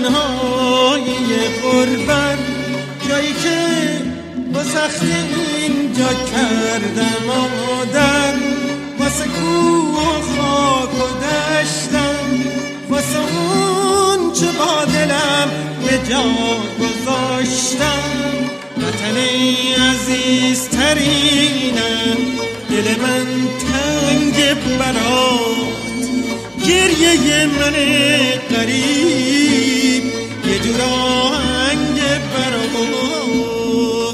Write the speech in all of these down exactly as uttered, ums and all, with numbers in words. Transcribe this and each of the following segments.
تنهایی غربت، جایی که با سختی اینجا کردم آدم، واسه کوه و خاک و دشتم، واسه اون چه با دلم به جا گذاشتم. وطن عزیزترینم، دل من تنگ برات، گریه من غریب یه جور آهنگ برات.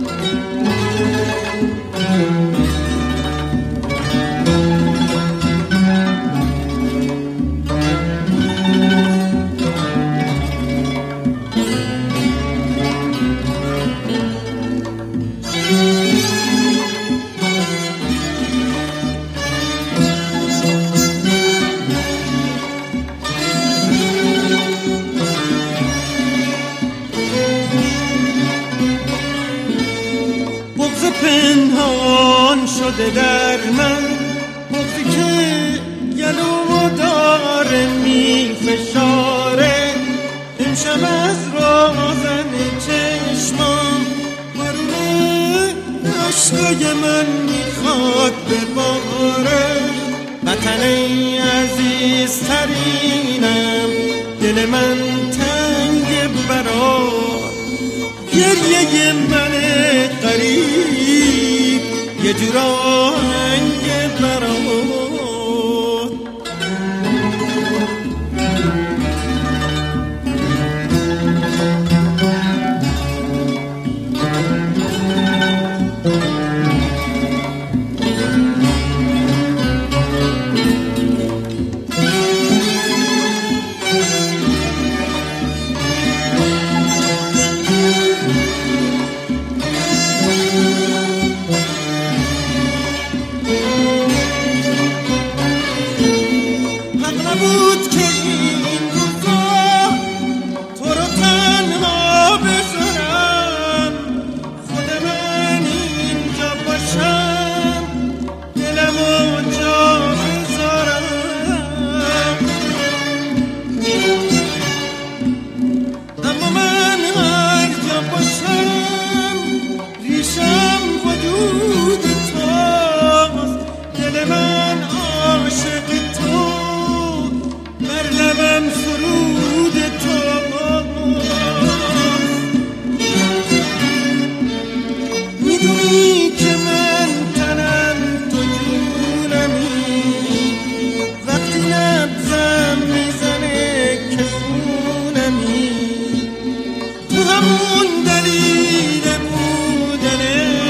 پنهان شده در من، بغضی که گلومو داره می فشاره، امشب از رازن چشمام بارون عشقای من میخواد بباره. وطن عزیزترینم، دل من تنگ برات، گریه من غریب یه جور آهنگ برات. بود که این روزا تو رو تنها بذارم، خود من اینجا باشم، دلمو جا بذارم. اما من هر جا باشم، ریشم وجود توست، دل من عاشق تو، بر لبم سرود تو. میدونی که من تنم تو جونمی، وقتی نبزم میزنه که خونمی، تو همون دلیل بودن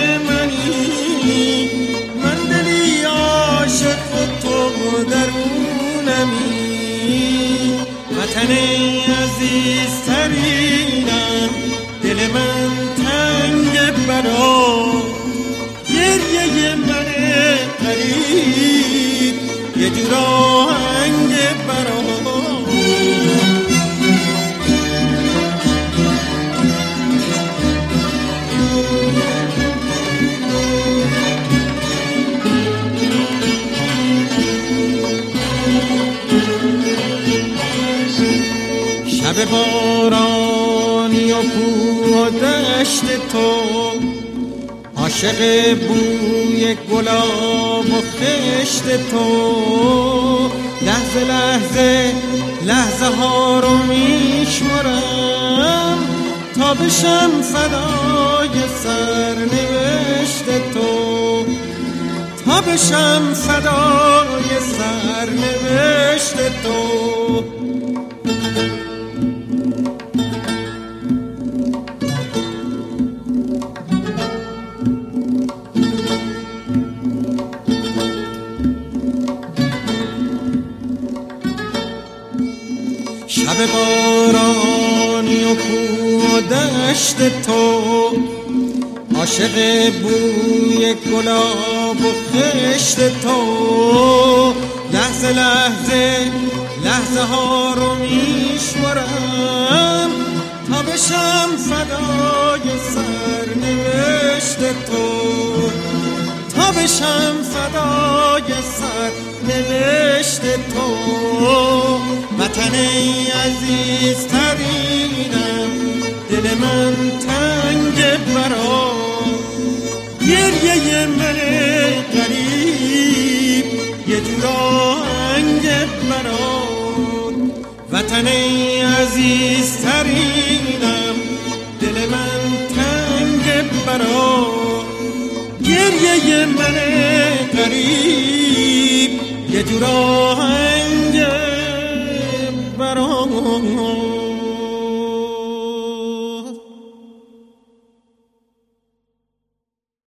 منی، من دلی عاشق تو درونمی. وطن عزیزترینم، دل من تنگ برات، گریه من غریب یه جور آهنگ برات. شب بارانی و کوه و دشت تو، عاشق بوی گلاب و خشت تو، لحظه لحظه لحظه ها رو میشمرم، تا بشم فدای سرنوشت تو، تا بشم فدای سرنوشت تو. شب بارانی و کوه و دشت تو، عاشق بوی گلاب و خشت تو، لحظه لحظه لحظه ها رو میشمرم، تا بشم فدای سرنوشت تو، تا تا بشم فدای سر نوشت تو. وطن عزیز ترینم، دل من تنگ برات، گریه من غریب یه جور آهنگ برات. وطن عزیز ترینم، دل من تنگ برات، گریه من غریب یه جور آهنگ